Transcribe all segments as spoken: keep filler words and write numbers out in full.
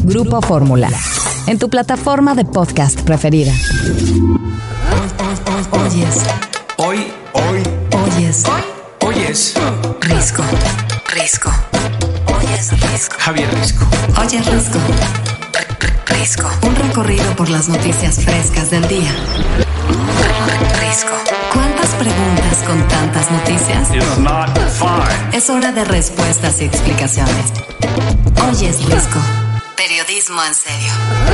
Grupo Fórmula. En tu plataforma de podcast preferida. Oyes. Hoy, hoy, Oyes. oyes. Risco. Risco. Oyes Risco. Javier Risco. Oyes Risco. Risco. Un recorrido por las noticias frescas del día. Risco. ¿Cuántas preguntas con tantas noticias? It's not fine. Es hora de respuestas y explicaciones. Oyes Risco. Periodismo en serio.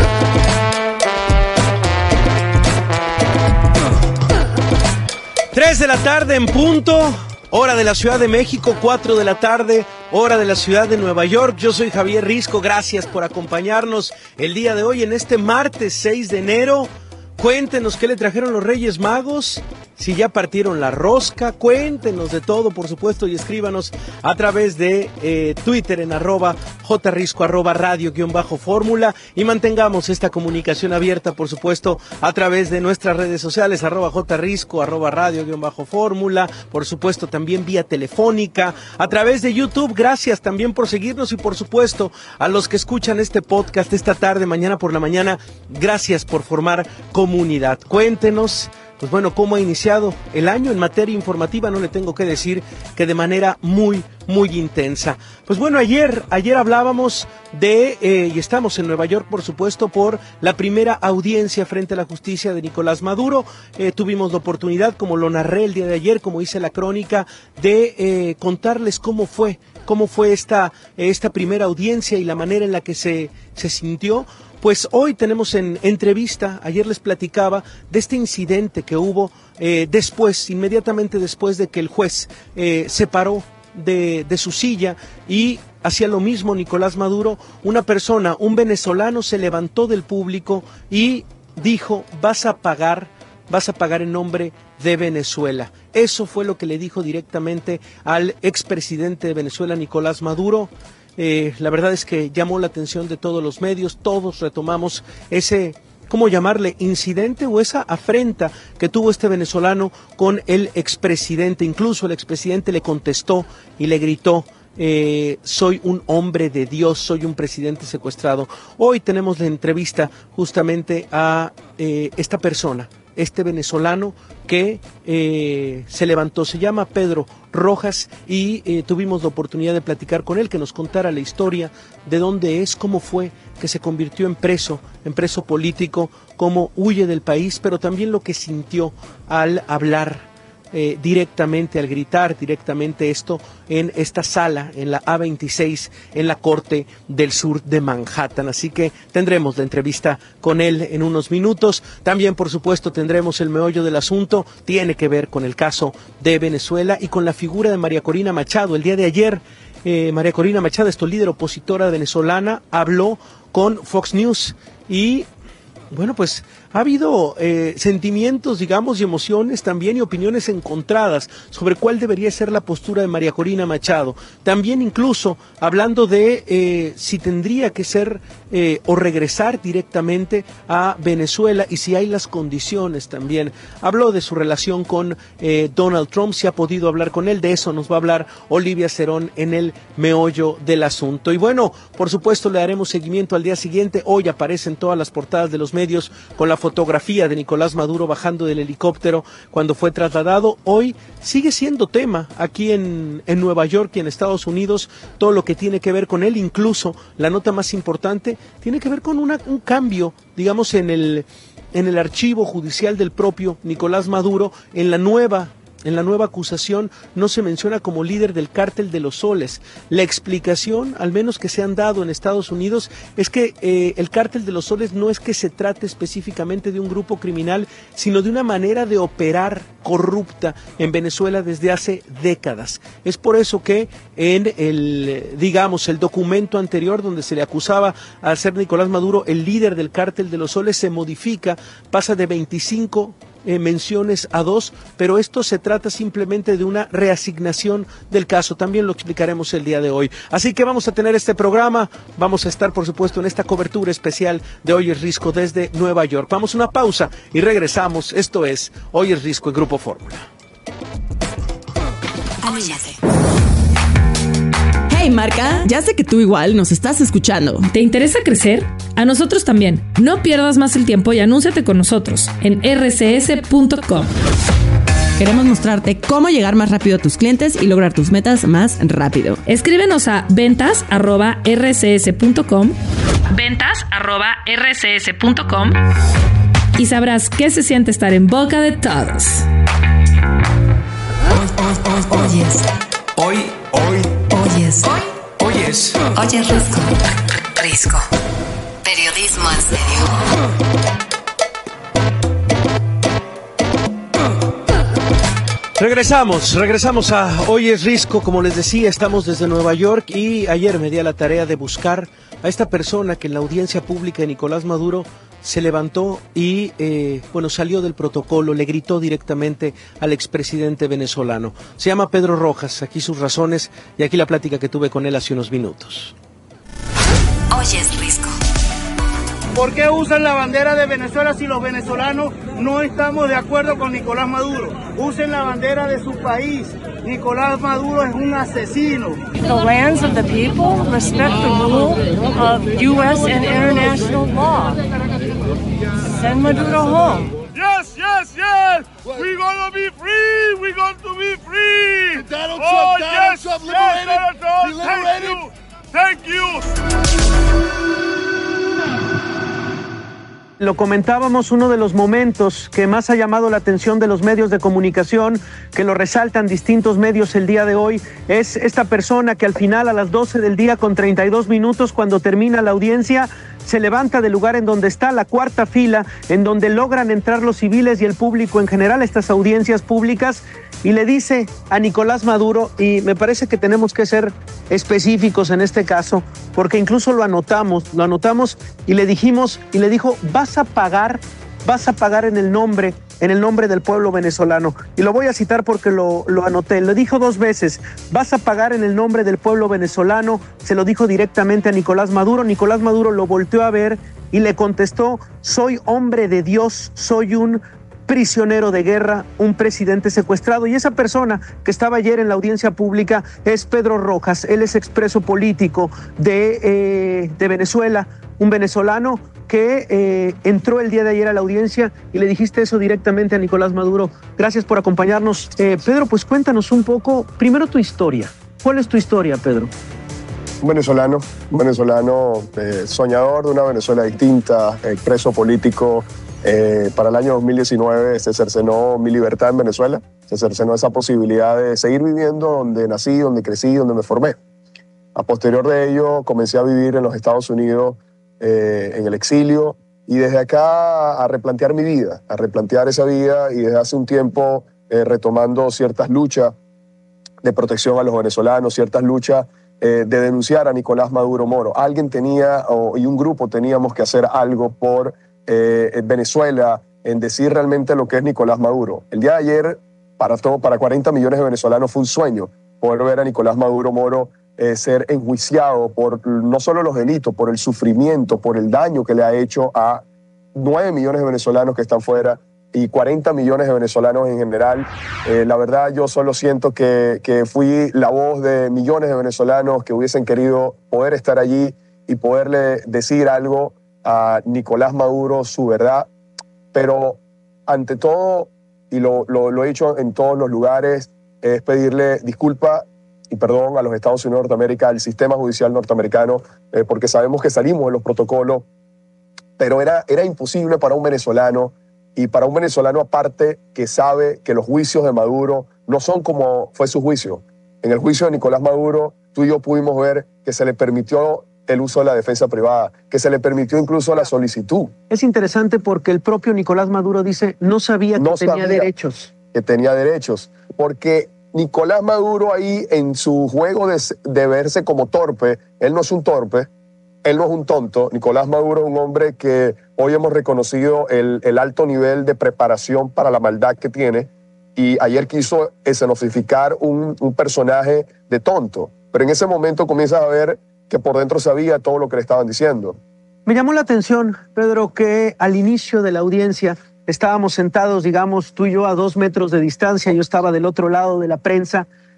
Tres de la tarde en punto, hora de la Ciudad de México, cuatro de la tarde, hora de la Ciudad de Nueva York. Yo soy Javier Risco, gracias por acompañarnos el día de hoy en este martes seis de enero. Cuéntenos qué le trajeron los Reyes Magos, si ya partieron la rosca, cuéntenos de todo, por supuesto, y escríbanos a través de eh, Twitter en arroba jrisco, arroba radio guión bajo fórmula, y mantengamos esta comunicación abierta, por supuesto, a través de nuestras redes sociales, arroba jrisco, arroba radio guión bajo fórmula, por supuesto, también vía telefónica, a través de YouTube. Gracias también por seguirnos y, por supuesto, a los que escuchan este podcast esta tarde, mañana por la mañana, gracias por formar comunidad. Cuéntenos, pues bueno, cómo ha iniciado el año en materia informativa. No le tengo que decir que de manera muy, muy intensa. Pues bueno, ayer, ayer hablábamos de, eh, y estamos en Nueva York, por supuesto, por la primera audiencia frente a la justicia de Nicolás Maduro. Eh, tuvimos la oportunidad, como lo narré el día de ayer, como hice la crónica, de eh, contarles cómo fue, cómo fue esta, esta primera audiencia y la manera en la que se, se sintió. Pues hoy tenemos en entrevista, ayer les platicaba de este incidente que hubo eh, después, inmediatamente después de que el juez eh, se paró de, de su silla y hacía lo mismo Nicolás Maduro. Una persona, un venezolano, se levantó del público y dijo: vas a pagar, vas a pagar en nombre de Venezuela. Eso fue lo que le dijo directamente al expresidente de Venezuela, Nicolás Maduro. Eh, la verdad es que llamó la atención de todos los medios, todos retomamos ese, ¿cómo llamarle?, incidente o esa afrenta que tuvo este venezolano con el expresidente. Incluso el expresidente le contestó y le gritó: eh, soy un hombre de Dios, soy un presidente secuestrado. Hoy tenemos la entrevista justamente a eh, esta persona, este venezolano que eh, se levantó. Se llama Pedro Rojas y eh, tuvimos la oportunidad de platicar con él, que nos contara la historia de dónde es, cómo fue que se convirtió en preso, en preso político, cómo huye del país, pero también lo que sintió al hablar Eh, directamente, al gritar directamente esto en esta sala, en la A veintiséis, en la Corte del Sur de Manhattan. Así que tendremos la entrevista con él en unos minutos. También, por supuesto, tendremos el meollo del asunto. Tiene que ver con el caso de Venezuela y con la figura de María Corina Machado. El día de ayer, eh, María Corina Machado, esto líder opositora venezolana, habló con Fox News y, bueno, pues ha habido eh, sentimientos, digamos, y emociones también y opiniones encontradas sobre cuál debería ser la postura de María Corina Machado. También incluso hablando de eh, si tendría que ser eh, o regresar directamente a Venezuela y si hay las condiciones también. Habló de su relación con eh, Donald Trump, si ha podido hablar con él. De eso nos va a hablar Olivia Cerón en el meollo del asunto. Y bueno, por supuesto le daremos seguimiento al día siguiente. Hoy aparecen todas las portadas de los medios con la fotografía de Nicolás Maduro bajando del helicóptero cuando fue trasladado. Hoy sigue siendo tema aquí en, en Nueva York y en Estados Unidos todo lo que tiene que ver con él. Incluso la nota más importante tiene que ver con una, un cambio, digamos, en el, en el archivo judicial del propio Nicolás Maduro. En la nueva En la nueva acusación no se menciona como líder del cártel de los soles. La explicación, al menos que se han dado en Estados Unidos, es que eh, el cártel de los soles no es que se trate específicamente de un grupo criminal, sino de una manera de operar corrupta en Venezuela desde hace décadas. Es por eso que en el, digamos, el documento anterior donde se le acusaba a ser Nicolás Maduro el líder del cártel de los soles se modifica, pasa de veinticinco Eh, menciones a dos, pero esto se trata simplemente de una reasignación del caso. También lo explicaremos el día de hoy. Así que vamos a tener este programa, vamos a estar por supuesto en esta cobertura especial de Hoy es Risco desde Nueva York. Vamos a una pausa y regresamos. Esto es Hoy es Risco en Grupo Fórmula. Anímate. Hey, marca, ya sé que tú igual nos estás escuchando. ¿Te interesa crecer? A nosotros también. No pierdas más el tiempo y anúnciate con nosotros en erre ce ese punto com. Queremos mostrarte cómo llegar más rápido a tus clientes y lograr tus metas más rápido. Escríbenos a ventas arroba erre ce ese punto com, ventas arroba erre ce ese punto com y sabrás qué se siente estar en boca de todos. Oyes. Hoy, hoy, Oyes. oyes. Oyes Risco. Risco. Periodismo en serio. Regresamos, regresamos a Hoy es Risco. Como les decía, estamos desde Nueva York y ayer me di a la tarea de buscar a esta persona que en la audiencia pública de Nicolás Maduro se levantó y, eh, bueno, salió del protocolo, le gritó directamente al expresidente venezolano. Se llama Pedro Rojas, aquí sus razones y aquí la plática que tuve con él hace unos minutos. Oyes Risco. ¿Por qué usan la bandera de Venezuela si los venezolanos no estamos de acuerdo con Nicolás Maduro? Usen la bandera de su país. Nicolás Maduro es un asesino. The lands of the people respect the rule of U S and international law. Send Maduro home. Yes, yes, yes. We're gonna be free. We're going to be free. Donald Trump, oh, Donald yes, Trump yes, liberated. Donald Trump. liberated. Thank you. Thank you. Lo comentábamos, uno de los momentos que más ha llamado la atención de los medios de comunicación, que lo resaltan distintos medios el día de hoy, es esta persona que al final, a las doce del día con treinta y dos minutos, cuando termina la audiencia, se levanta del lugar en donde está, la cuarta fila, en donde logran entrar los civiles y el público en general, estas audiencias públicas, y le dice a Nicolás Maduro, y me parece que tenemos que ser específicos en este caso, porque incluso lo anotamos, lo anotamos y le dijimos, y le dijo, vas a pagar, vas a pagar en el nombre, en el nombre del pueblo venezolano. Y lo voy a citar porque lo, lo anoté. Lo dijo dos veces, vas a pagar en el nombre del pueblo venezolano. Se lo dijo directamente a Nicolás Maduro. Nicolás Maduro lo volteó a ver y le contestó, soy hombre de Dios, soy un prisionero de guerra, un presidente secuestrado. Y esa persona que estaba ayer en la audiencia pública es Pedro Rojas. Él es expreso político de, eh, de Venezuela, un venezolano que eh, entró el día de ayer a la audiencia y le dijiste eso directamente a Nicolás Maduro. Gracias por acompañarnos. Eh, Pedro, pues cuéntanos un poco, primero tu historia. ¿Cuál es tu historia, Pedro? Un venezolano, un venezolano eh, soñador de una Venezuela distinta, expreso político. Eh, para el año dos mil diecinueve se cercenó mi libertad en Venezuela, se cercenó esa posibilidad de seguir viviendo donde nací, donde crecí, donde me formé. A posterior de ello comencé a vivir en los Estados Unidos, eh, en el exilio, y desde acá a replantear mi vida, a replantear esa vida, y desde hace un tiempo eh, retomando ciertas luchas de protección a los venezolanos, ciertas luchas eh, de denunciar a Nicolás Maduro Moro. Alguien tenía, o, y un grupo teníamos que hacer algo por Eh, Venezuela, en decir realmente lo que es Nicolás Maduro. El día de ayer, para, todo, para cuarenta millones de venezolanos fue un sueño poder ver a Nicolás Maduro Moro eh, ser enjuiciado por no solo los delitos, por el sufrimiento, por el daño que le ha hecho a nueve millones de venezolanos que están fuera y cuarenta millones de venezolanos en general. Eh, la verdad, yo solo siento que, que fui la voz de millones de venezolanos que hubiesen querido poder estar allí y poderle decir algo a Nicolás Maduro, su verdad, pero ante todo, y lo, lo, lo he dicho en todos los lugares, es pedirle disculpa y perdón a los Estados Unidos de Norteamérica, al sistema judicial norteamericano, eh, porque sabemos que salimos de los protocolos, pero era, era imposible para un venezolano, y para un venezolano aparte que sabe que los juicios de Maduro no son como fue su juicio. En el juicio de Nicolás Maduro, tú y yo pudimos ver que se le permitió el uso de la defensa privada, que se le permitió incluso la solicitud. Es interesante porque el propio Nicolás Maduro dice, no sabía que no tenía sabía derechos. Que tenía derechos, porque Nicolás Maduro ahí en su juego de, de verse como torpe, él no es un torpe, él no es un tonto. Nicolás Maduro es un hombre que hoy hemos reconocido el, el alto nivel de preparación para la maldad que tiene, y ayer quiso escenificar un, un personaje de tonto, pero en ese momento comienzas a ver que por dentro sabía todo lo que le estaban diciendo. Me llamó la atención, Pedro, que al inicio de la audiencia estábamos sentados, digamos, tú y yo a dos metros de distancia, yo estaba del otro lado de la prensa,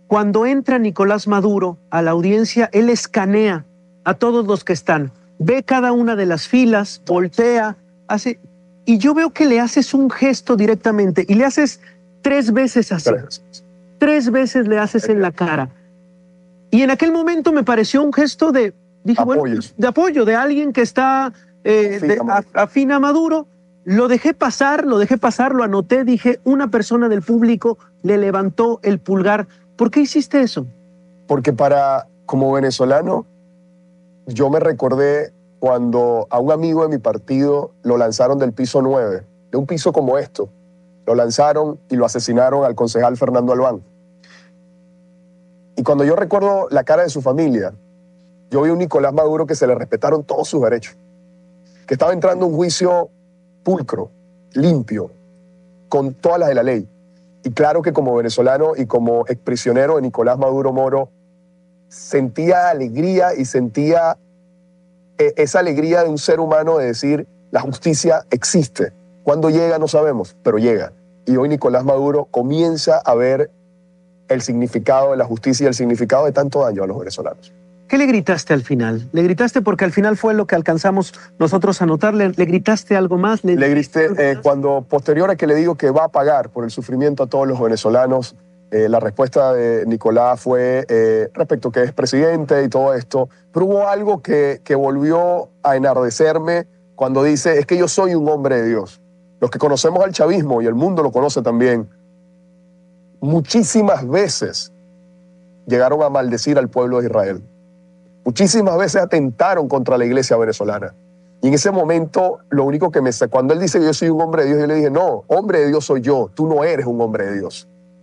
cuando entra Nicolás Maduro a la audiencia, él escanea a todos los que están, ve cada una de las filas, voltea, hace, y yo veo que le haces un gesto directamente y le haces tres veces así. Tres, tres veces le haces en la cara. Y en aquel momento me pareció un gesto de, dije, bueno, de apoyo, de alguien que está eh, de, a, afín a Maduro. Lo dejé pasar, lo dejé pasar, lo anoté, dije, una persona del público le levantó el pulgar. ¿Por qué hiciste eso? Porque para, como venezolano, yo me recordé cuando a un amigo de mi partido lo lanzaron del piso nueve, de un piso como esto. Lo lanzaron y lo asesinaron al concejal Fernando Albán. Y cuando yo recuerdo la cara de su familia, yo vi a un Nicolás Maduro que se le respetaron todos sus derechos, que estaba entrando a un juicio pulcro, limpio, con todas las de la ley. Y claro que como venezolano y como exprisionero de Nicolás Maduro Moro, sentía alegría y sentía eh, esa alegría de un ser humano de decir, la justicia existe. ¿Cuándo llega? No sabemos, pero llega. Y hoy Nicolás Maduro comienza a ver el significado de la justicia y el significado de tanto daño a los venezolanos. ¿Qué le gritaste al final? ¿Le gritaste porque al final fue lo que alcanzamos nosotros a notar? ¿Le, le gritaste algo más? Le, le grité eh, cuando, posterior a que le digo que va a pagar por el sufrimiento a todos los venezolanos, eh, la respuesta de Nicolás fue eh, respecto a que es presidente y todo esto, pero hubo algo que, que volvió a enardecerme cuando dice, es que yo soy un hombre de Dios. Los que conocemos al chavismo, y el mundo lo conoce también, muchísimas veces llegaron a maldecir al pueblo de Israel. Muchísimas veces atentaron contra la iglesia venezolana. Y en ese momento, lo único que me... Cuando él dice que yo soy un hombre de Dios, yo le dije, no, hombre de Dios soy yo, tú no eres un hombre de Dios.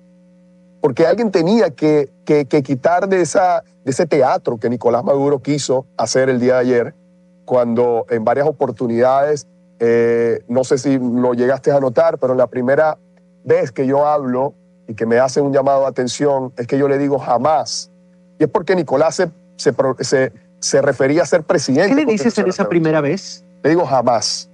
Porque alguien tenía que, que, que quitar de, esa, de ese teatro que Nicolás Maduro quiso hacer el día de ayer, cuando en varias oportunidades, eh, no sé si lo llegaste a notar, pero en la primera vez que yo hablo y que me hacen un llamado de atención, es que yo le digo jamás. Y es porque Nicolás se... Se, se, se refería a ser presidente. ¿Qué le dices en esa primera vez? Le digo jamás.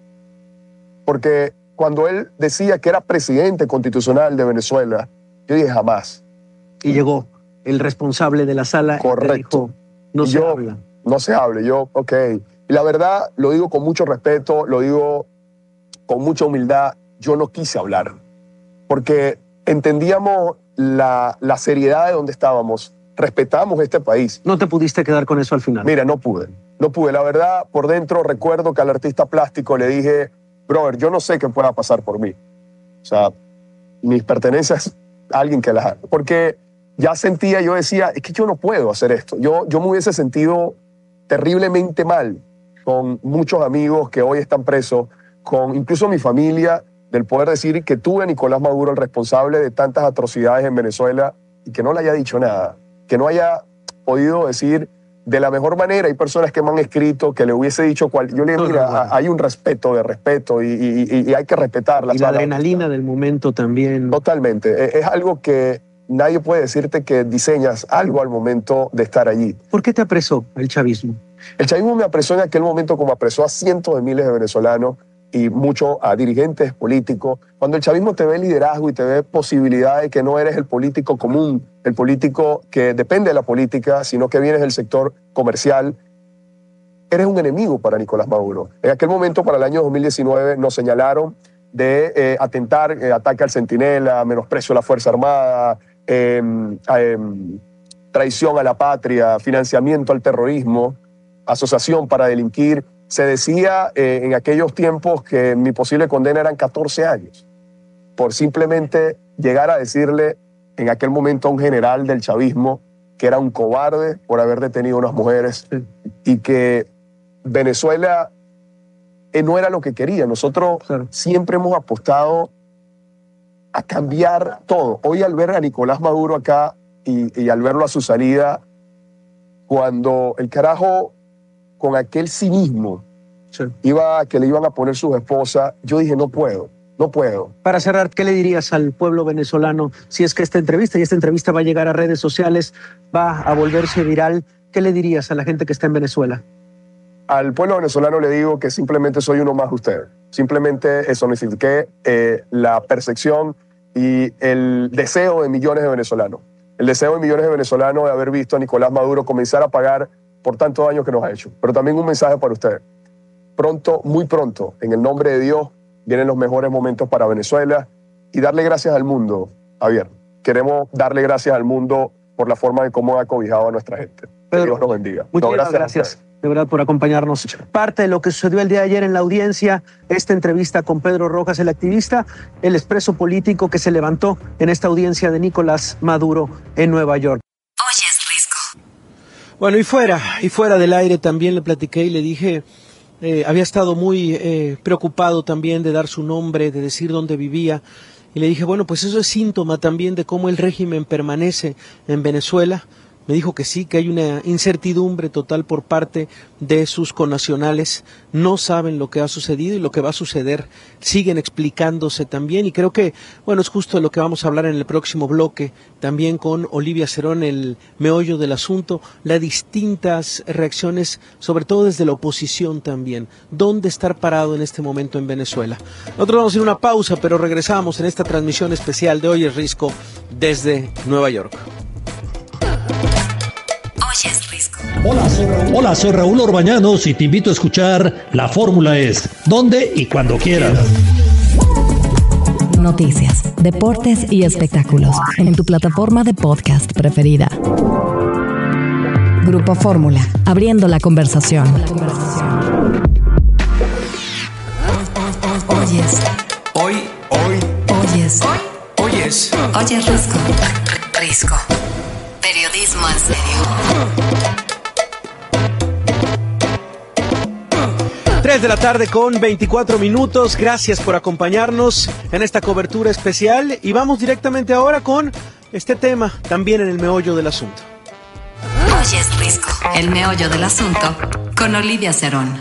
Porque cuando él decía que era presidente constitucional de Venezuela, yo dije jamás. Y llegó el responsable de la sala. Correcto. Y dijo, no y se yo, habla. No se hable. Yo, ok. Y la verdad, lo digo con mucho respeto, lo digo con mucha humildad. Yo no quise hablar. Porque entendíamos la, la seriedad de donde estábamos. Respetamos este país. ¿No te pudiste quedar con eso al final? Mira, no pude. No pude. La verdad, por dentro recuerdo que al artista plástico le dije, brother, yo no sé qué pueda pasar por mí. O sea, mis pertenencias a alguien que las... Porque ya sentía, yo decía, es que yo no puedo hacer esto. Yo, yo me hubiese sentido terriblemente mal con muchos amigos que hoy están presos, con incluso mi familia, del poder decir que tuve a Nicolás Maduro el responsable de tantas atrocidades en Venezuela y que no le haya dicho nada. Que no haya podido decir de la mejor manera. Hay personas que me han escrito que le hubiese dicho cual. Yo le digo, mira, no, no, no. hay un respeto de respeto y, y, y hay que respetarla. Y la adrenalina del momento también. Totalmente. Es algo que nadie puede decirte que diseñas algo al momento de estar allí. ¿Por qué te apresó el chavismo? El chavismo me apresó en aquel momento como apresó a cientos de miles de venezolanos y muchos a dirigentes políticos. Cuando el chavismo te ve liderazgo y te ve posibilidades de que no eres el político común, el político que depende de la política, sino que vienes del sector comercial, eres un enemigo para Nicolás Maduro. En aquel momento, para el año dos mil diecinueve, nos señalaron de eh, atentar, eh, ataque al centinela, menosprecio a la Fuerza Armada, eh, eh, traición a la patria, financiamiento al terrorismo, asociación para delinquir. Se decía eh, en aquellos tiempos que mi posible condena eran catorce años, por simplemente llegar a decirle en aquel momento a un general del chavismo que era un cobarde por haber detenido a unas mujeres sí. y que Venezuela eh, no era lo que quería. Nosotros claro. siempre hemos apostado a cambiar todo. Hoy al ver a Nicolás Maduro acá y, y al verlo a su salida, cuando el carajo con aquel cinismo sí. iba, que le iban a poner sus esposas, yo dije, no puedo, no puedo. Para cerrar, ¿qué le dirías al pueblo venezolano si es que esta entrevista, y esta entrevista va a llegar a redes sociales, va a volverse viral? ¿Qué le dirías a la gente que está en Venezuela? Al pueblo venezolano le digo que simplemente soy uno más de ustedes. Simplemente personifiqué eh, la percepción y el deseo de millones de venezolanos. el deseo de millones de venezolanos de haber visto a Nicolás Maduro comenzar a pagar por tantos daños que nos ha hecho. Pero también un mensaje para ustedes. Pronto, muy pronto, en el nombre de Dios, vienen los mejores momentos para Venezuela y darle gracias al mundo, Javier. Queremos darle gracias al mundo por la forma de cómo ha cobijado a nuestra gente. Pedro, que Dios nos bendiga. Muchas no, gracias, gracias de verdad por acompañarnos. Parte de lo que sucedió el día de ayer en la audiencia, esta entrevista con Pedro Rojas, el activista, el expreso político que se levantó en esta audiencia de Nicolás Maduro en Nueva York. Oyes Risco. Bueno, y fuera, y fuera del aire también le platiqué y le dije, eh, había estado muy eh, preocupado también de dar su nombre, de decir dónde vivía, y le dije, bueno, pues eso es síntoma también de cómo el régimen permanece en Venezuela. Me dijo que sí, que hay una incertidumbre total por parte de sus connacionales. No saben lo que ha sucedido y lo que va a suceder. Siguen explicándose también y creo que, bueno, es justo de lo que vamos a hablar en el próximo bloque, también con Olivia Cerón, el meollo del asunto, las distintas reacciones, sobre todo desde la oposición también. ¿Dónde estar parado en este momento en Venezuela? Nosotros vamos a ir a una pausa, pero regresamos en esta transmisión especial de Hoy es Risco desde Nueva York. Hola soy, Raúl. Hola, soy Raúl Orbañanos y te invito a escuchar La Fórmula Es, donde y cuando quieras. Noticias, deportes y espectáculos en tu plataforma de podcast preferida. Grupo Fórmula, abriendo la conversación. Oyes. Hoy, hoy, Oyes. hoy es. Oyes Risco. Risco. Periodismo en serio. tres de la tarde con veinticuatro minutos. Gracias por acompañarnos en esta cobertura especial y vamos directamente ahora con este tema también en el meollo del asunto. Oyes Risco, el meollo del asunto con Olivia Cerón.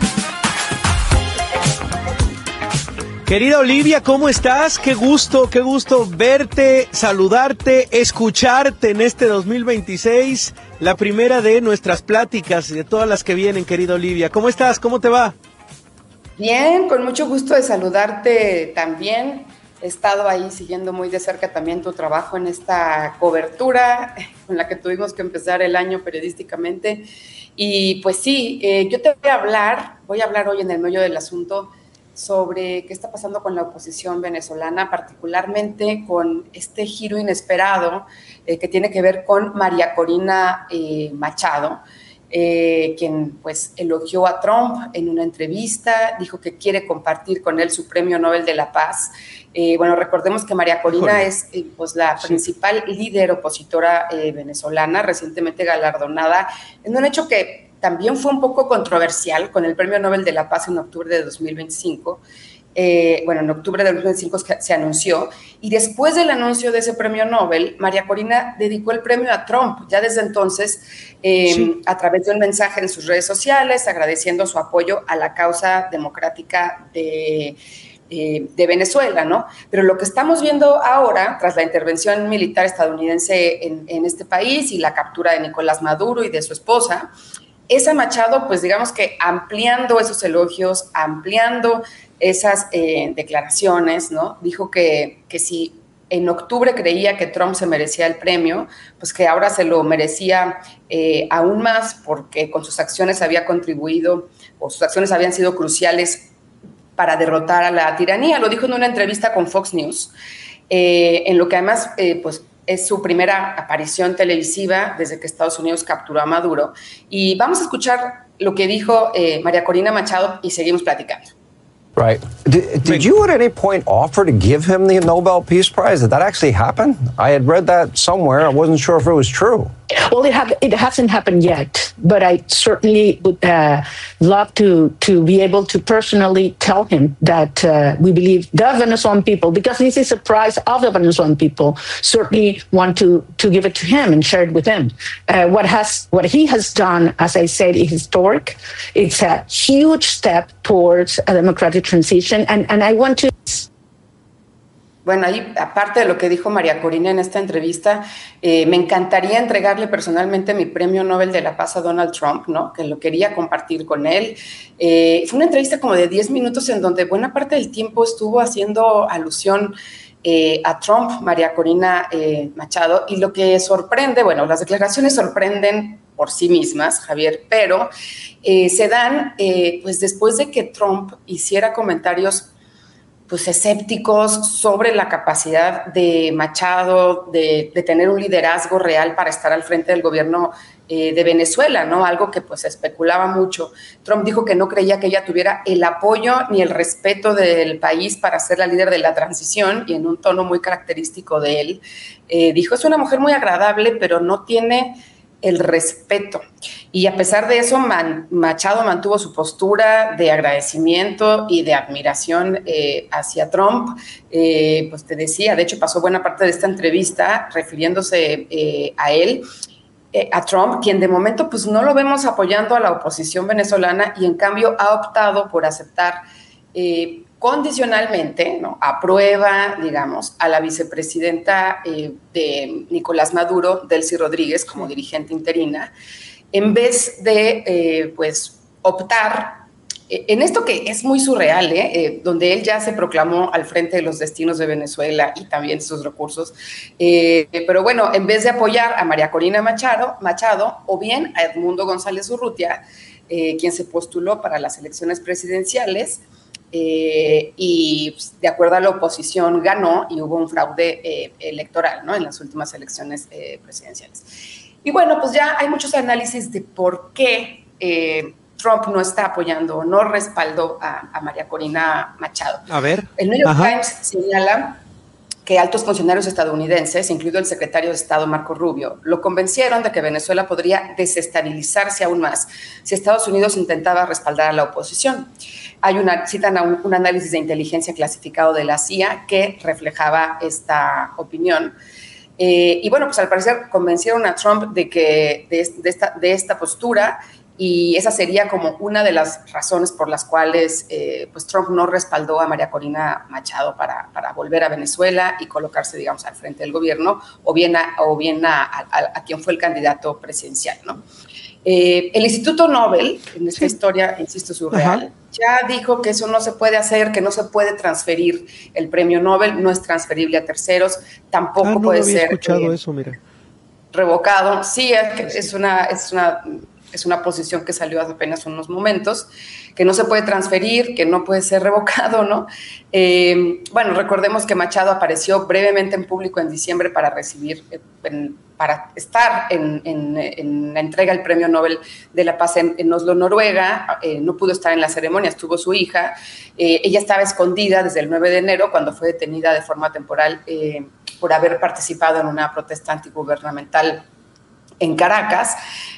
Querida Olivia, ¿cómo estás? Qué gusto, qué gusto verte, saludarte, escucharte en este dos mil veintiséis, la primera de nuestras pláticas, de todas las que vienen, querida Olivia. ¿Cómo estás? ¿Cómo te va? Bien, con mucho gusto de saludarte también. He estado ahí siguiendo muy de cerca también tu trabajo en esta cobertura con la que tuvimos que empezar el año periodísticamente. Y pues sí, eh, yo te voy a hablar, voy a hablar hoy en el meollo del asunto sobre qué está pasando con la oposición venezolana, particularmente con este giro inesperado eh, que tiene que ver con María Corina eh, Machado, eh, quien pues elogió a Trump en una entrevista, dijo que quiere compartir con él su premio Nobel de la Paz. Eh, bueno, recordemos que María Corina Joder. es eh, pues la sí. principal líder opositora eh, venezolana, recientemente galardonada en un hecho que también fue un poco controversial con el Premio Nobel de la Paz en octubre de dos mil veinticinco. Eh, bueno, en octubre de dos mil veinticinco se anunció, y después del anuncio de ese Premio Nobel, María Corina dedicó el premio a Trump, ya desde entonces, eh, sí. a través de un mensaje en sus redes sociales, agradeciendo su apoyo a la causa democrática de... de Venezuela, ¿no? Pero lo que estamos viendo ahora, tras la intervención militar estadounidense en, en este país y la captura de Nicolás Maduro y de su esposa, es a Machado, pues digamos que ampliando esos elogios, ampliando esas eh, declaraciones, ¿no? Dijo que, que si en octubre creía que Trump se merecía el premio, pues que ahora se lo merecía eh, aún más, porque con sus acciones había contribuido, o sus acciones habían sido cruciales para derrotar a la tiranía. Lo dijo en una entrevista con Fox News, eh, en lo que además eh, pues, es su primera aparición televisiva desde que Estados Unidos capturó a Maduro. Y vamos a escuchar lo que dijo eh, María Corina Machado y seguimos platicando. Right. Did, did you at any point offer to give him the Nobel Peace Prize? Did that actually happen? I had read that somewhere. I wasn't sure if it was true. Well, it, have, it hasn't happened yet, but I certainly would uh, love to, to be able to personally tell him that uh, we believe the Venezuelan people, because this is a prize of the Venezuelan people, certainly want to, to give it to him and share it with him. Uh, what has what he has done, as I said, is historic. It's a huge step towards a democratic transition, and, and I want to... Bueno, ahí, aparte de lo que dijo María Corina en esta entrevista, eh, me encantaría entregarle personalmente mi premio Nobel de la Paz a Donald Trump, ¿no? Que lo quería compartir con él. Eh, fue una entrevista como de diez minutos en donde buena parte del tiempo estuvo haciendo alusión eh, a Trump, María Corina eh, Machado, y lo que sorprende, bueno, las declaraciones sorprenden por sí mismas, Javier, pero eh, se dan eh, pues después de que Trump hiciera comentarios pues escépticos sobre la capacidad de Machado de, de tener un liderazgo real para estar al frente del gobierno eh, de Venezuela, ¿no? Algo que pues especulaba mucho. Trump dijo que no creía que ella tuviera el apoyo ni el respeto del país para ser la líder de la transición, y en un tono muy característico de él, eh, dijo, es una mujer muy agradable, pero no tiene el respeto. Y a pesar de eso, Man, Machado mantuvo su postura de agradecimiento y de admiración eh, hacia Trump. Eh, pues te decía, de hecho pasó buena parte de esta entrevista refiriéndose eh, a él, eh, a Trump, quien de momento pues no lo vemos apoyando a la oposición venezolana, y en cambio ha optado por aceptar eh, condicionalmente, ¿no?, aprueba, digamos, a la vicepresidenta eh, de Nicolás Maduro, Delcy Rodríguez, como dirigente interina, en vez de, eh, pues, optar eh, en esto que es muy surreal, ¿eh? Eh, donde él ya se proclamó al frente de los destinos de Venezuela y también sus recursos, eh, pero bueno, en vez de apoyar a María Corina Machado, Machado o bien a Edmundo González Urrutia, eh, quien se postuló para las elecciones presidenciales, Eh, y pues, de acuerdo a la oposición ganó, y hubo un fraude eh, electoral, ¿no?, en las últimas elecciones eh, presidenciales. Y bueno, pues ya hay muchos análisis de por qué eh, Trump no está apoyando, no respaldó a, a María Corina Machado. A ver. El New York Ajá. Times señala que altos funcionarios estadounidenses, incluido el secretario de Estado Marco Rubio, lo convencieron de que Venezuela podría desestabilizarse aún más si Estados Unidos intentaba respaldar a la oposición. Hay una, citan a un, un análisis de inteligencia clasificado de la C I A que reflejaba esta opinión. Eh, y bueno, pues al parecer convencieron a Trump de, que, de, de, esta, de esta postura, y esa sería como una de las razones por las cuales eh, pues Trump no respaldó a María Corina Machado para, para volver a Venezuela y colocarse, digamos, al frente del gobierno, o bien a, o bien a, a, a quien fue el candidato presidencial, ¿no? Eh, el Instituto Nobel, en esta sí. historia, insisto, surreal, Ajá. ya dijo que eso no se puede hacer, que no se puede transferir el premio Nobel, no es transferible a terceros, tampoco ah, no puede había ser escuchado eh, eso, mira. revocado. Sí, es, es una... Es una Es una posición que salió hace apenas unos momentos, que no se puede transferir, que no puede ser revocado, ¿no? Eh, bueno, recordemos que Machado apareció brevemente en público en diciembre para recibir, en, para estar en, en, en la entrega del Premio Nobel de la Paz en, en Oslo, Noruega. Eh, no pudo estar en la ceremonia, estuvo su hija. Eh, ella estaba escondida desde el nueve de enero, cuando fue detenida de forma temporal eh, por haber participado en una protesta antigubernamental en Caracas.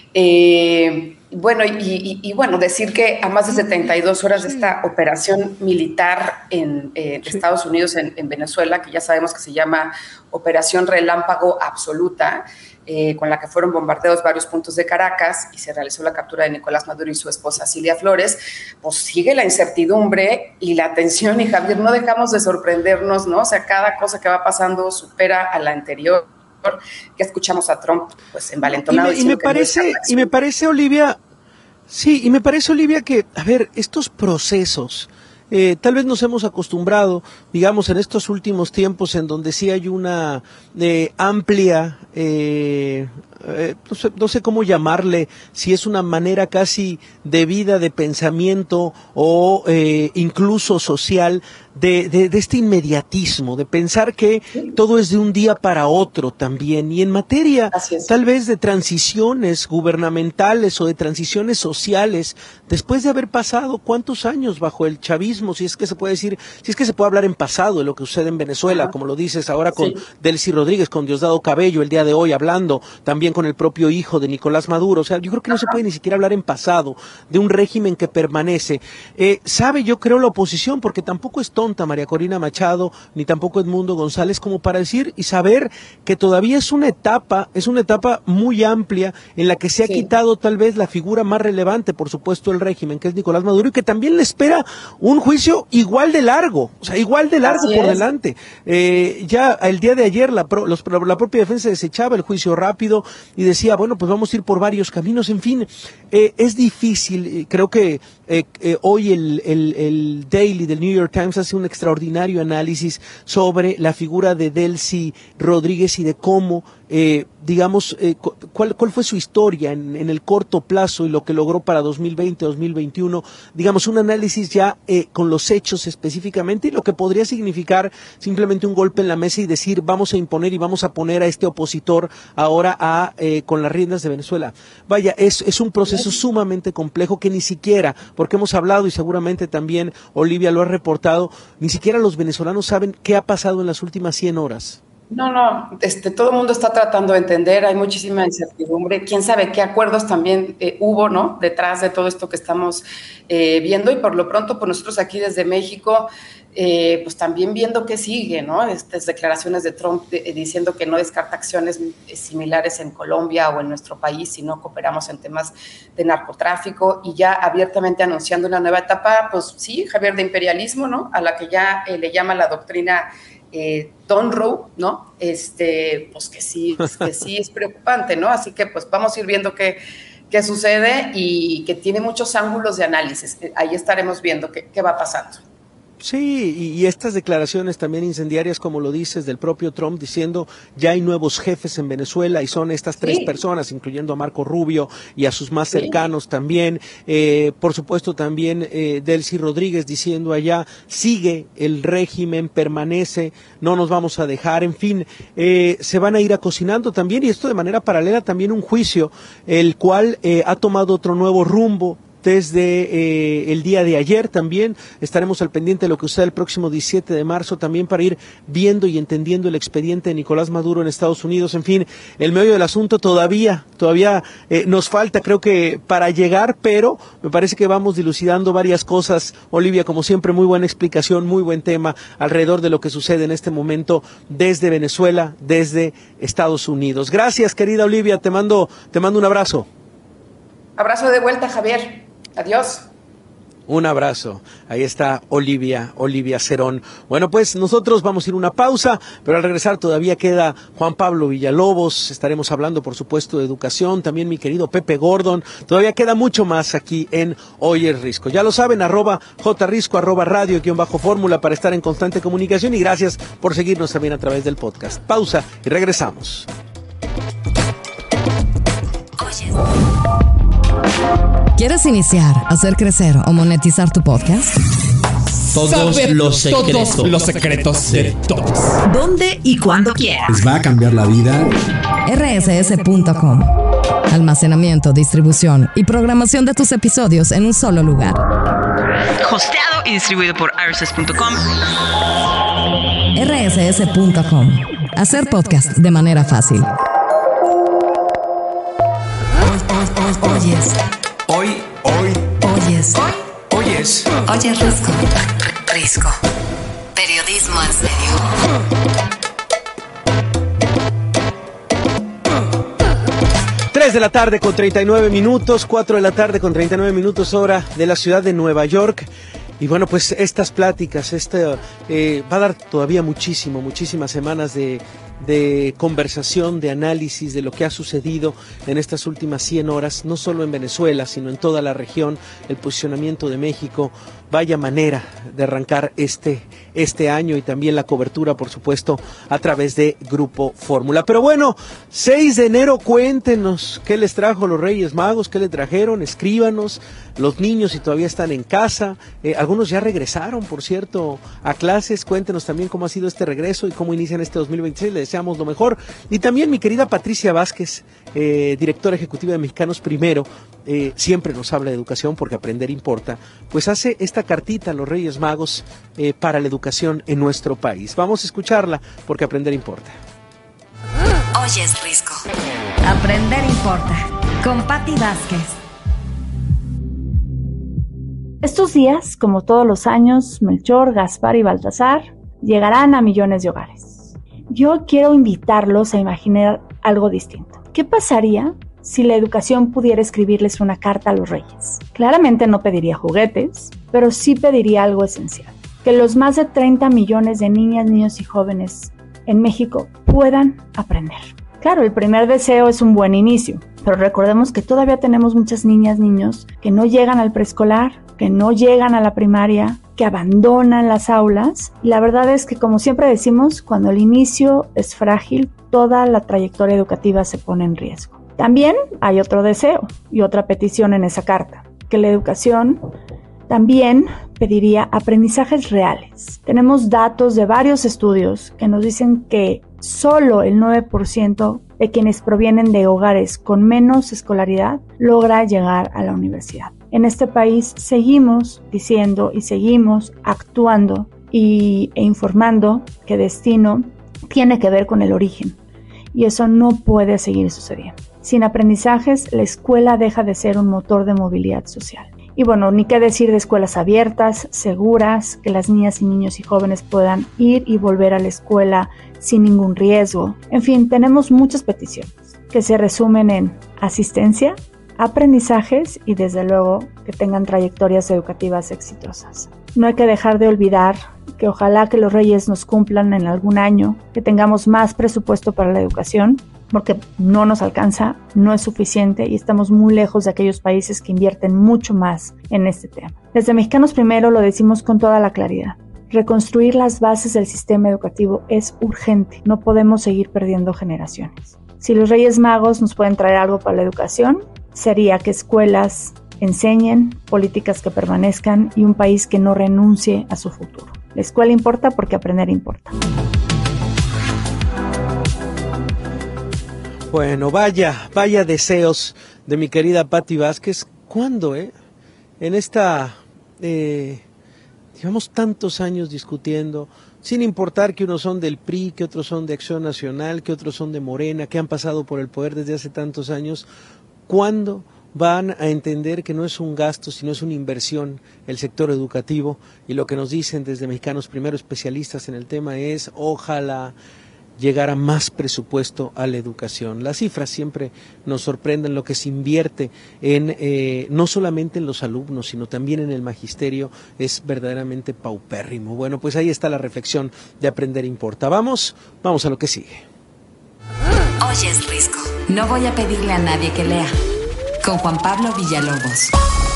Eh, bueno, y, y, y bueno, decir que a más de setenta y dos horas de esta operación militar en eh, sí. Estados Unidos en, en Venezuela, que ya sabemos que se llama Operación Relámpago Absoluta, eh, con la que fueron bombardeados varios puntos de Caracas y se realizó la captura de Nicolás Maduro y su esposa Cilia Flores, pues sigue la incertidumbre y la tensión, y Javier, no dejamos de sorprendernos, ¿no? O sea, cada cosa que va pasando supera a la anterior. Que escuchamos a Trump pues envalentonado. Y me, y me parece, y me parece, Olivia, sí, y me parece, Olivia, que, a ver, estos procesos, eh, tal vez nos hemos acostumbrado, digamos, en estos últimos tiempos, en donde sí hay una eh, amplia, eh, eh, no sé, no sé cómo llamarle, si es una manera casi de vida, de pensamiento o eh, incluso social, De, de, de este inmediatismo, de pensar que todo es de un día para otro también, y en materia tal vez de transiciones gubernamentales o de transiciones sociales, después de haber pasado cuántos años bajo el chavismo, si es que se puede decir, si es que se puede hablar en pasado de lo que sucede en Venezuela, Ajá. como lo dices ahora con sí. Delcy Rodríguez, con Diosdado Cabello el día de hoy, hablando también con el propio hijo de Nicolás Maduro. O sea, yo creo que no se puede ni siquiera hablar en pasado de un régimen que permanece. Eh, sabe, yo creo, la oposición, porque tampoco es tonta María Corina Machado, ni tampoco Edmundo González, como para decir y saber que todavía es una etapa, es una etapa muy amplia en la que se ha sí. quitado tal vez la figura más relevante, por supuesto, del régimen, que es Nicolás Maduro, y que también le espera un juicio juicio igual de largo, o sea, igual de largo Así por es. delante. Eh, ya el día de ayer la, pro, los, la propia defensa desechaba el juicio rápido y decía, bueno, pues vamos a ir por varios caminos, en fin, eh, es difícil, creo que eh, eh, hoy el, el, el Daily del New York Times hace un extraordinario análisis sobre la figura de Delcy Rodríguez y de cómo Eh, digamos, eh, cuál, cuál fue su historia en, en el corto plazo y lo que logró para dos mil veinte, dos mil veintiuno, digamos, un análisis ya eh, con los hechos específicamente y lo que podría significar simplemente un golpe en la mesa y decir, vamos a imponer y vamos a poner a este opositor ahora a eh, con las riendas de Venezuela. Vaya, es, es un proceso sumamente complejo que ni siquiera, porque hemos hablado y seguramente también Olivia lo ha reportado, ni siquiera los venezolanos saben qué ha pasado en las últimas cien horas. No, no, este, todo el mundo está tratando de entender, hay muchísima incertidumbre, quién sabe qué acuerdos también eh, hubo, ¿no?, detrás de todo esto que estamos eh, viendo, y por lo pronto, pues nosotros aquí desde México, eh, pues también viendo qué sigue, ¿no?, estas declaraciones de Trump de, eh, diciendo que no descarta acciones similares en Colombia o en nuestro país si no cooperamos en temas de narcotráfico, y ya abiertamente anunciando una nueva etapa, pues sí, Javier, de imperialismo, ¿no?, a la que ya eh, le llama la doctrina Eh, Donroe, ¿no? Este, pues que sí, que sí es preocupante, ¿no? Así que pues vamos a ir viendo qué, qué sucede y que tiene muchos ángulos de análisis. Ahí estaremos viendo qué, qué va pasando. Sí, y, y estas declaraciones también incendiarias, como lo dices, del propio Trump diciendo ya hay nuevos jefes en Venezuela y son estas tres sí. personas, incluyendo a Marco Rubio y a sus más sí. cercanos también. Eh, por supuesto también eh, Delcy Rodríguez diciendo allá, sigue el régimen, permanece, no nos vamos a dejar, en fin, eh, se van a ir acocinando también, y esto de manera paralela también un juicio, el cual eh, ha tomado otro nuevo rumbo. Desde eh, el día de ayer también estaremos al pendiente de lo que suceda el próximo diecisiete de marzo también para ir viendo y entendiendo el expediente de Nicolás Maduro en Estados Unidos. En fin, el meollo del asunto todavía, todavía eh, nos falta, creo que para llegar, pero me parece que vamos dilucidando varias cosas. Olivia, como siempre, muy buena explicación, muy buen tema alrededor de lo que sucede en este momento desde Venezuela, desde Estados Unidos. Gracias, querida Olivia, te mando, te mando un abrazo. Abrazo de vuelta, Javier. Adiós. Un abrazo. Ahí está Olivia, Olivia Cerón. Bueno, pues nosotros vamos a ir a una pausa, pero al regresar todavía queda Juan Pablo Villalobos. Estaremos hablando, por supuesto, de educación. También mi querido Pepe Gordon. Todavía queda mucho más aquí en Hoy es Risco. Ya lo saben, arroba jrisco, arroba radio, guión bajo fórmula para estar en constante comunicación. Y gracias por seguirnos también a través del podcast. Pausa y regresamos. Oye. ¿Quieres iniciar, hacer crecer o monetizar tu podcast? Todos Saber los secretos. Todos los secretos de todos. ¿Dónde y cuándo quieras? Les va a cambiar la vida. R S S punto com. Almacenamiento, distribución y programación de tus episodios en un solo lugar. Hosteado y distribuido por R S S punto com. R S S punto com. Hacer podcast de manera fácil. Oyes. Hoy, hoy, Oyes. hoy, oyes. Oyes Risco. Risco. Periodismo en serio. tres de la tarde con treinta y nueve minutos, cuatro de la tarde con treinta y nueve minutos hora de la ciudad de Nueva York. Y bueno, pues estas pláticas, este, eh, va a dar todavía muchísimo, muchísimas semanas de, de conversación, de análisis de lo que ha sucedido en estas últimas cien horas, no solo en Venezuela, sino en toda la región, el posicionamiento de México. Vaya manera de arrancar este, este año y también la cobertura, por supuesto, a través de Grupo Fórmula. Pero bueno, seis de enero, cuéntenos qué les trajo los Reyes Magos, qué le trajeron, escríbanos. Los niños, si todavía están en casa, eh, algunos ya regresaron, por cierto, a clases. Cuéntenos también cómo ha sido este regreso y cómo inician este dos mil veintiséis. Le deseamos lo mejor. Y también mi querida Patricia Vázquez, eh, directora ejecutiva de Mexicanos Primero, eh, siempre nos habla de educación porque aprender importa, pues hace esta cartita a los Reyes Magos eh, para la educación en nuestro país. Vamos a escucharla porque aprender importa. Oyes Risco. Aprender importa. Con Pati Vázquez. Estos días, como todos los años, Melchor, Gaspar y Baltasar llegarán a millones de hogares. Yo quiero invitarlos a imaginar algo distinto. ¿Qué pasaría si la educación pudiera escribirles una carta a los reyes. Claramente no pediría juguetes, pero sí pediría algo esencial: que los más de treinta millones de niñas, niños y jóvenes en México puedan aprender. Claro, el primer deseo es un buen inicio, pero recordemos que todavía tenemos muchas niñas, niños que no llegan al preescolar, que no llegan a la primaria, que abandonan las aulas. Y la verdad es que, como siempre decimos, cuando el inicio es frágil, toda la trayectoria educativa se pone en riesgo. También hay otro deseo y otra petición en esa carta: que la educación también pediría aprendizajes reales. Tenemos datos de varios estudios que nos dicen que solo el nueve por ciento de quienes provienen de hogares con menos escolaridad logra llegar a la universidad. En este país seguimos diciendo y seguimos actuando y, e informando que destino tiene que ver con el origen, y eso no puede seguir sucediendo. Sin aprendizajes, la escuela deja de ser un motor de movilidad social. Y bueno, ni qué decir de escuelas abiertas, seguras, que las niñas y niños y jóvenes puedan ir y volver a la escuela sin ningún riesgo. En fin, tenemos muchas peticiones que se resumen en asistencia, aprendizajes y desde luego que tengan trayectorias educativas exitosas. No hay que dejar de olvidar que ojalá que los reyes nos cumplan en algún año, que tengamos más presupuesto para la educación, porque no nos alcanza, no es suficiente y estamos muy lejos de aquellos países que invierten mucho más en este tema. Desde Mexicanos Primero lo decimos con toda la claridad: reconstruir las bases del sistema educativo es urgente, no podemos seguir perdiendo generaciones. Si los Reyes Magos nos pueden traer algo para la educación, sería que escuelas enseñen, políticas que permanezcan y un país que no renuncie a su futuro. La escuela importa porque aprender importa. Bueno, vaya, vaya deseos de mi querida Pati Vázquez. ¿Cuándo, eh? En esta, eh, llevamos tantos años discutiendo, sin importar que unos son del P R I, que otros son de Acción Nacional, que otros son de Morena, que han pasado por el poder desde hace tantos años. ¿Cuándo van a entender que no es un gasto, sino es una inversión el sector educativo? Y lo que nos dicen desde Mexicanos Primero, especialistas en el tema, es ojalá llegara más presupuesto a la educación. Las cifras siempre nos sorprenden, lo que se invierte en eh, no solamente en los alumnos, sino también en el magisterio, es verdaderamente paupérrimo. Bueno, pues ahí está la reflexión de Aprender Importa. Vamos, vamos a lo que sigue. Oyes, Risco, no voy a pedirle a nadie que lea. Con Juan Pablo Villalobos.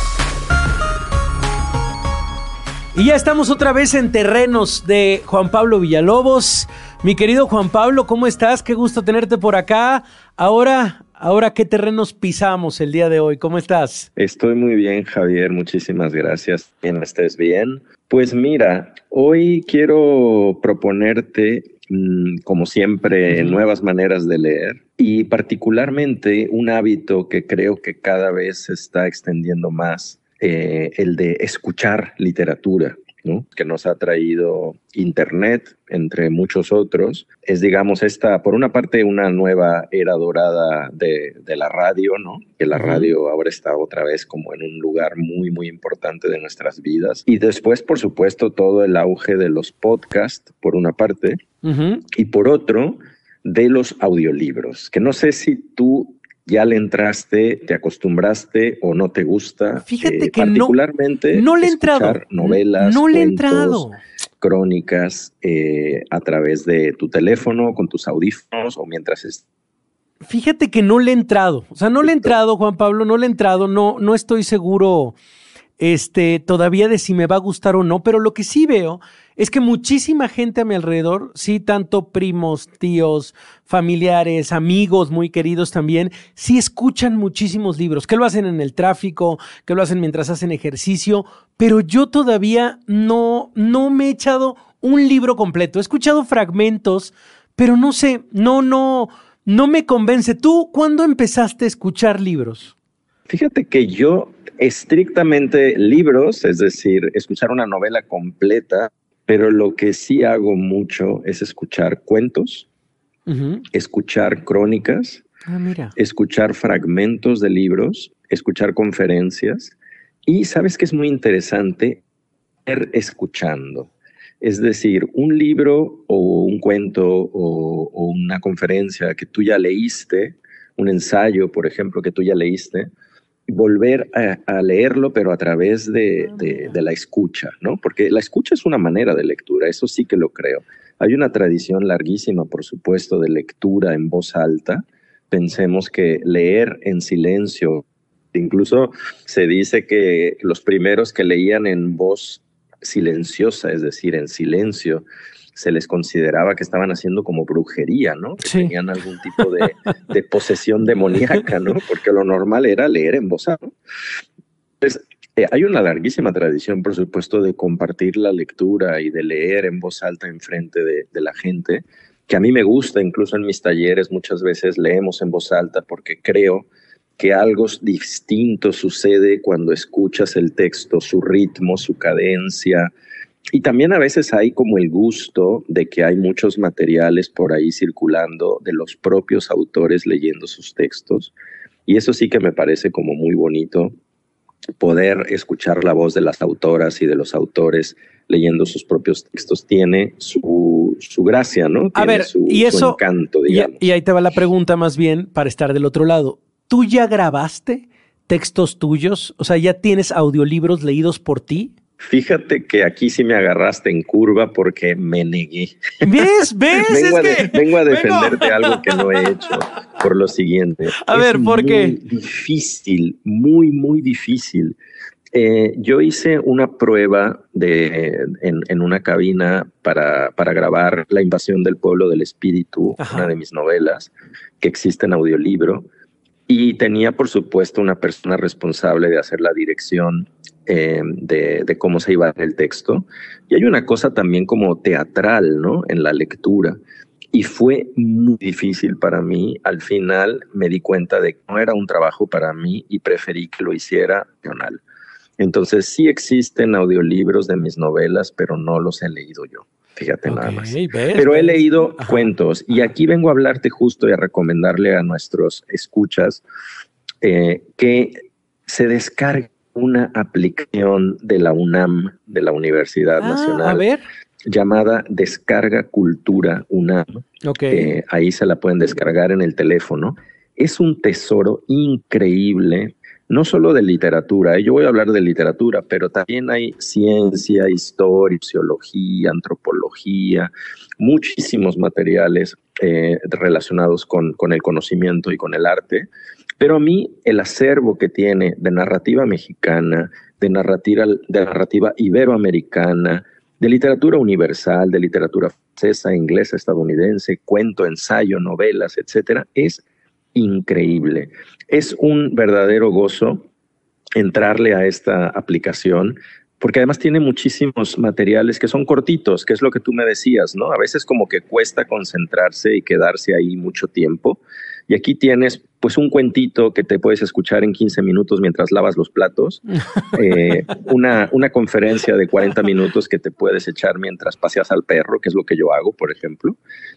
Y ya estamos otra vez en terrenos de Juan Pablo Villalobos. Mi querido Juan Pablo, ¿cómo estás? Qué gusto tenerte por acá. Ahora, ahora ¿qué terrenos pisamos el día de hoy? ¿Cómo estás? Estoy muy bien, Javier. Muchísimas gracias. Bien, estés bien. Pues mira, hoy quiero proponerte, mmm, como siempre, uh-huh. nuevas maneras de leer y particularmente un hábito que creo que cada vez se está extendiendo más, eh, el de escuchar literatura, ¿no? Que nos ha traído Internet, entre muchos otros. Es, digamos, esta, por una parte, una nueva era dorada de, de la radio, ¿no? Que la uh-huh. radio ahora está otra vez como en un lugar muy, muy importante de nuestras vidas. Y después, por supuesto, todo el auge de los podcasts, por una parte, uh-huh. y por otro, de los audiolibros, que no sé si tú ya le entraste, te acostumbraste o no te gusta. Fíjate eh, que particularmente no, no le he entrado. Novelas, no le he cuentos, entrado. crónicas eh, a través de tu teléfono, con tus audífonos o mientras es. Fíjate que no le he entrado. O sea, no le he entrado, Juan Pablo, no le he entrado. No, no estoy seguro este, todavía de si me va a gustar o no, pero lo que sí veo es que muchísima gente a mi alrededor, sí, tanto primos, tíos, familiares, amigos muy queridos también, sí escuchan muchísimos libros, que lo hacen en el tráfico, que lo hacen mientras hacen ejercicio, pero yo todavía no, no me he echado un libro completo. He escuchado fragmentos, pero no sé, no, no, no me convence. ¿Tú cuándo empezaste a escuchar libros? Fíjate que yo estrictamente libros, es decir, escuchar una novela completa, pero lo que sí hago mucho es escuchar cuentos, uh-huh. escuchar crónicas, ah, mira. escuchar fragmentos de libros, escuchar conferencias. Y ¿sabes qué es muy interesante? Ir escuchando. Es decir, un libro o un cuento o, o una conferencia que tú ya leíste, un ensayo, por ejemplo, que tú ya leíste, volver a, a leerlo, pero a través de, de, de la escucha, ¿no? Porque la escucha es una manera de lectura, eso sí que lo creo. Hay una tradición larguísima, por supuesto, de lectura en voz alta. Pensemos que leer en silencio, incluso se dice que los primeros que leían en voz silenciosa, es decir, en silencio, se les consideraba que estaban haciendo como brujería, ¿no? Que sí. tenían algún tipo de, de posesión demoníaca, ¿no? Porque lo normal era leer en voz alta. Entonces, eh, hay una larguísima tradición, por supuesto, de compartir la lectura y de leer en voz alta enfrente de, de la gente, que a mí me gusta, incluso en mis talleres muchas veces leemos en voz alta porque creo que algo distinto sucede cuando escuchas el texto, su ritmo, su cadencia. Y también a veces hay como el gusto de que hay muchos materiales por ahí circulando de los propios autores leyendo sus textos. Y eso sí que me parece como muy bonito, poder escuchar la voz de las autoras y de los autores leyendo sus propios textos. Tiene su, su gracia, ¿no? Tiene a ver, su, y eso, su encanto, digamos. Y, y ahí te va la pregunta más bien para estar del otro lado. ¿Tú ya grabaste textos tuyos? O sea, ¿ya tienes audiolibros leídos por ti? Fíjate que aquí sí me agarraste en curva porque me negué. ¿Ves? ¿Ves? vengo, es a que... vengo a defenderte vengo. algo que no he hecho por lo siguiente. A es ver, ¿por qué? Muy difícil, muy, muy difícil. Eh, yo hice una prueba de, en, en una cabina para, para grabar La invasión del pueblo del espíritu, Ajá. una de mis novelas, que existe en audiolibro. Y tenía, por supuesto, una persona responsable de hacer la dirección eh, de, de cómo se iba el texto. Y hay una cosa también como teatral, ¿no? En la lectura. Y fue muy difícil para mí. Al final me di cuenta de que no era un trabajo para mí y preferí que lo hiciera profesional. Entonces sí existen audiolibros de mis novelas, pero no los he leído yo. Fíjate, okay, nada más. ¿ves? Pero he ¿ves? leído Ajá. cuentos y aquí vengo a hablarte justo y a recomendarle a nuestros escuchas eh, que se descargue una aplicación de la UNAM, de la Universidad ah, Nacional, a ver. llamada Descarga Cultura UNAM. Okay. Eh, ahí se la pueden descargar en el teléfono. Es un tesoro increíble. No solo de literatura, yo voy a hablar de literatura, pero también hay ciencia, historia, sociología, antropología, muchísimos materiales eh, relacionados con, con el conocimiento y con el arte. Pero a mí el acervo que tiene de narrativa mexicana, de narrativa, de narrativa iberoamericana, de literatura universal, de literatura francesa, inglesa, estadounidense, cuento, ensayo, novelas, etcétera, es increíble. Es un verdadero gozo entrarle a esta aplicación, porque además tiene muchísimos materiales que son cortitos, que es lo que tú me decías, ¿no? A veces como que cuesta concentrarse y quedarse ahí mucho tiempo. Y aquí tienes pues un cuentito que te puedes escuchar en quince minutos mientras lavas los platos, eh, una, una conferencia de cuarenta minutos que te puedes echar mientras paseas al perro, que es lo que yo hago, por ejemplo.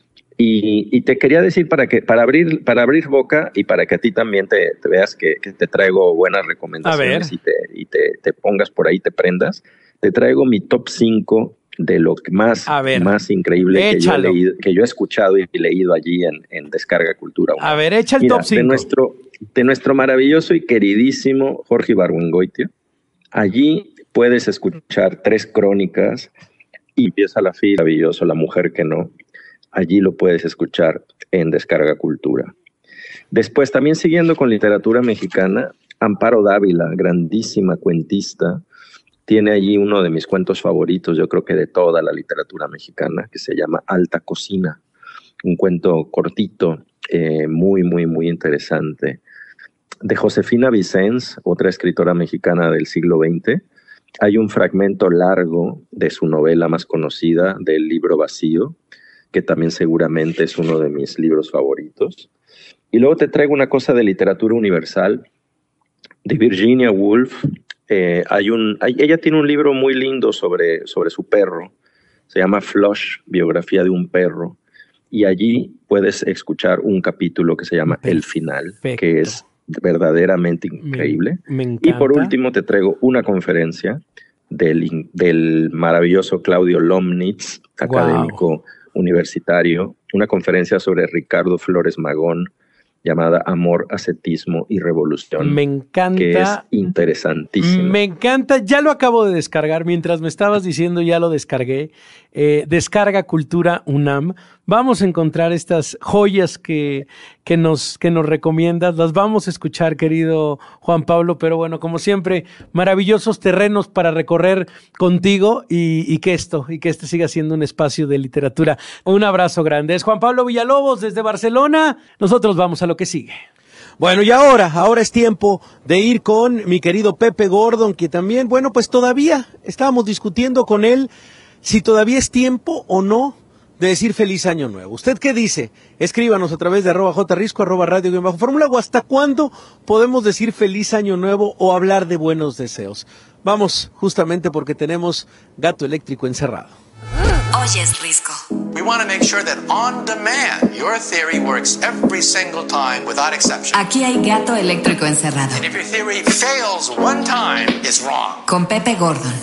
Y, y te quería decir para que para abrir para abrir boca y para que a ti también te, te veas que, que te traigo buenas recomendaciones y, te, y te, te pongas por ahí, te prendas. Te traigo mi top cinco de lo más, más increíble que yo, he leído, que yo he escuchado y leído allí en, en Descarga Cultura. A ver, echa el Mira, top cinco. De nuestro, de nuestro maravilloso y queridísimo Jorge Ibargüengoitia. Allí puedes escuchar tres crónicas y empieza la fila, maravilloso, La mujer que no. Allí lo puedes escuchar en Descarga Cultura. Después, también siguiendo con literatura mexicana, Amparo Dávila, grandísima cuentista, tiene allí uno de mis cuentos favoritos, yo creo que de toda la literatura mexicana, que se llama Alta Cocina. Un cuento cortito, eh, muy, muy, muy interesante. De Josefina Vicens, otra escritora mexicana del siglo veinte, hay un fragmento largo de su novela más conocida, del Libro Vacío, que también seguramente es uno de mis libros favoritos. Y luego te traigo una cosa de literatura universal, de Virginia Woolf. Eh, hay un, hay, ella tiene un libro muy lindo sobre, sobre su perro, se llama Flush, biografía de un perro, y allí puedes escuchar un capítulo que se llama El Final, Perfecto. Que es verdaderamente increíble. Me, me y por último te traigo una conferencia del, del maravilloso Claudio Lomnitz, académico wow. universitario, una conferencia sobre Ricardo Flores Magón, llamada Amor, Ascetismo y Revolución. Me encanta. Que es interesantísimo. Me encanta. Ya lo acabo de descargar. Mientras me estabas diciendo, ya lo descargué. Eh, descarga Cultura UNAM. Vamos a encontrar estas joyas que, que, nos, que nos recomiendas. Las vamos a escuchar, querido Juan Pablo. Pero bueno, como siempre, maravillosos terrenos para recorrer contigo y, y que esto, y que este siga siendo un espacio de literatura. Un abrazo grande. Es Juan Pablo Villalobos desde Barcelona. Nosotros vamos a lo que sigue. Bueno, y ahora, ahora es tiempo de ir con mi querido Pepe Gordon, que también, bueno, pues todavía estábamos discutiendo con él si todavía es tiempo o no de decir feliz año nuevo. ¿Usted qué dice? Escríbanos a través de arroba jrisco, arroba radio guión bajo fórmula, o hasta cuándo podemos decir feliz año nuevo o hablar de buenos deseos. Vamos, justamente porque tenemos gato eléctrico encerrado. Oyes, Risco. We want to make sure that on demand your theory works every single time without exception. Aquí hay gato eléctrico encerrado. And if your theory fails one time, it's wrong. Con Pepe Gordon.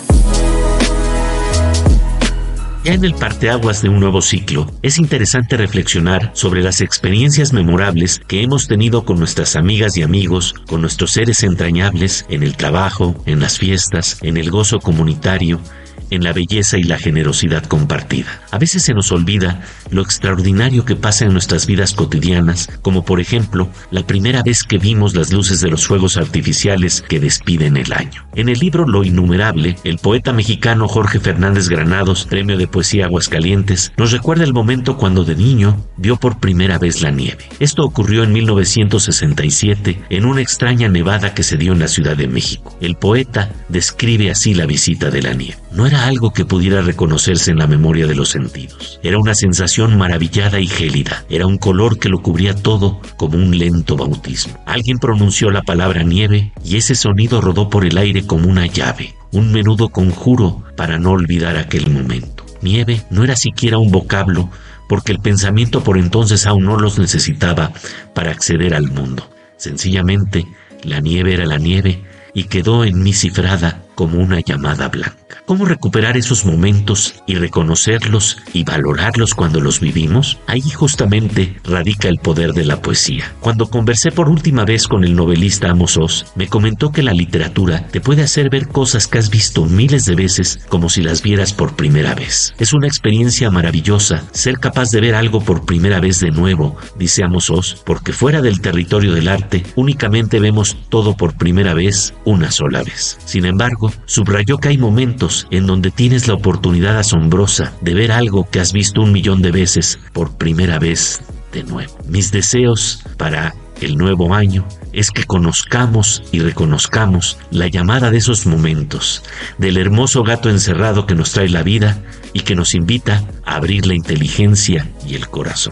Ya en el parteaguas de un nuevo ciclo, es interesante reflexionar sobre las experiencias memorables que hemos tenido con nuestras amigas y amigos, con nuestros seres entrañables, en el trabajo, en las fiestas, en el gozo comunitario, en la belleza y la generosidad compartida. A veces se nos olvida lo extraordinario que pasa en nuestras vidas cotidianas, como por ejemplo, la primera vez que vimos las luces de los fuegos artificiales que despiden el año. En el libro Lo Innumerable, el poeta mexicano Jorge Fernández Granados, Premio de Poesía Aguascalientes, nos recuerda el momento cuando de niño vio por primera vez la nieve. Esto ocurrió en mil novecientos sesenta y siete, en una extraña nevada que se dio en la Ciudad de México. El poeta describe así la visita de la nieve. No era algo que pudiera reconocerse en la memoria de los sentidos. Era una sensación maravillada y gélida. Era un color que lo cubría todo como un lento bautismo. Alguien pronunció la palabra nieve y ese sonido rodó por el aire como una llave, un menudo conjuro para no olvidar aquel momento. Nieve no era siquiera un vocablo, porque el pensamiento por entonces aún no los necesitaba para acceder al mundo. Sencillamente, la nieve era la nieve y quedó en mí cifrada como una llamada blanca. ¿Cómo recuperar esos momentos y reconocerlos y valorarlos cuando los vivimos? Ahí justamente radica el poder de la poesía. Cuando conversé por última vez con el novelista Amos Oz, me comentó que la literatura te puede hacer ver cosas que has visto miles de veces como si las vieras por primera vez. Es una experiencia maravillosa ser capaz de ver algo por primera vez de nuevo, dice Amos Oz, porque fuera del territorio del arte únicamente vemos todo por primera vez una sola vez. Sin embargo, subrayó que hay momentos en donde tienes la oportunidad asombrosa de ver algo que has visto un millón de veces por primera vez de nuevo. Mis deseos para el nuevo año es que conozcamos y reconozcamos la llamada de esos momentos, del hermoso gato encerrado que nos trae la vida y que nos invita a abrir la inteligencia y el corazón.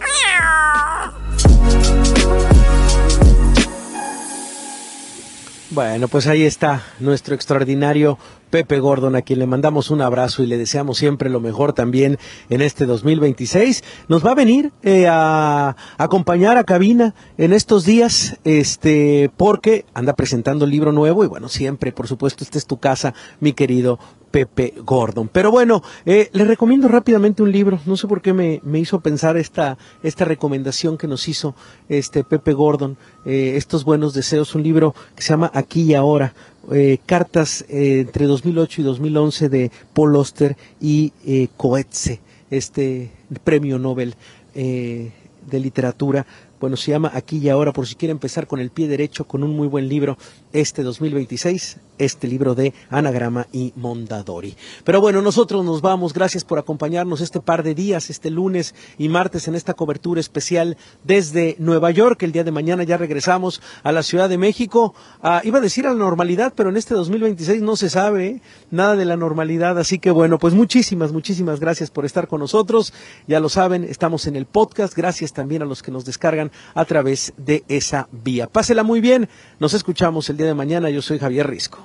Bueno, pues ahí está nuestro extraordinario Pepe Gordon, a quien le mandamos un abrazo y le deseamos siempre lo mejor también en este dos mil veintiséis. Nos va a venir eh, a, a acompañar a cabina en estos días, este, porque anda presentando libro nuevo y bueno, siempre, por supuesto, esta es tu casa, mi querido Pepe Gordon. Pero bueno, eh, le recomiendo rápidamente un libro. No sé por qué me, me hizo pensar esta, esta recomendación que nos hizo este Pepe Gordon, eh, estos buenos deseos, un libro que se llama Aquí y Ahora. Eh, cartas eh, entre dos mil ocho y dos mil once de Paul Auster y eh, Coetzee, este premio Nobel eh, de literatura. Bueno, se llama Aquí y Ahora, por si quiere empezar con el pie derecho, con un muy buen libro, este dos mil veintiséis, este libro de Anagrama y Mondadori. Pero bueno, nosotros nos vamos, gracias por acompañarnos este par de días, este lunes y martes en esta cobertura especial desde Nueva York. El día de mañana ya regresamos a la Ciudad de México, ah, iba a decir a la normalidad, pero en este dos mil veintiséis no se sabe ¿eh? nada de la normalidad, así que bueno, pues muchísimas, muchísimas gracias por estar con nosotros. Ya lo saben, estamos en el podcast, gracias también a los que nos descargan a través de esa vía. Pásela muy bien, nos escuchamos el día de mañana. Yo soy Javier Risco.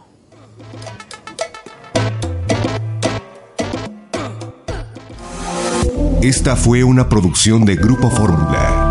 Esta fue una producción de Grupo Fórmula.